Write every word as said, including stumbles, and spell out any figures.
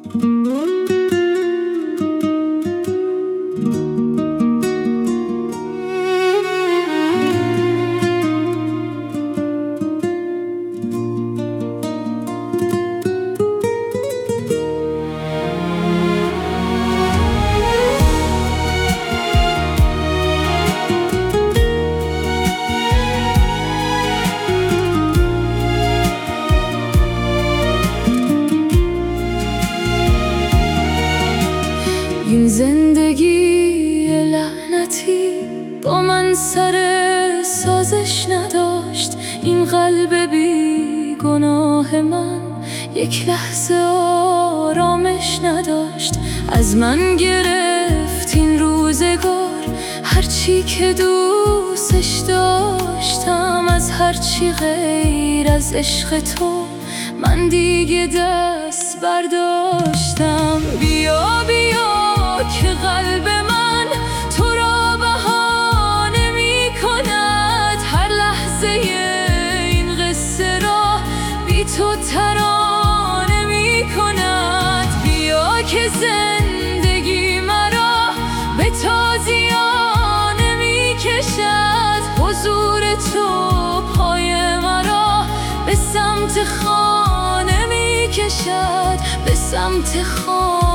این زندگی لعنتی با من سر سازش نداشت. این قلب بی گناه من یک لحظه آرامش نداشت. از من گرفت این روزگار هرچی که دوستش داشتم. از هرچی غیر از عشق تو من دیگه دست برداشتم. بیا بیا که قلب من تو را بهانه می کند. هر لحظه این قصه را بی تو ترانه می کند. بیا که زندگی مرا به تازیانه می کشد. حضور تو پای مرا به سمت خانه می کشد، به سمت خانه.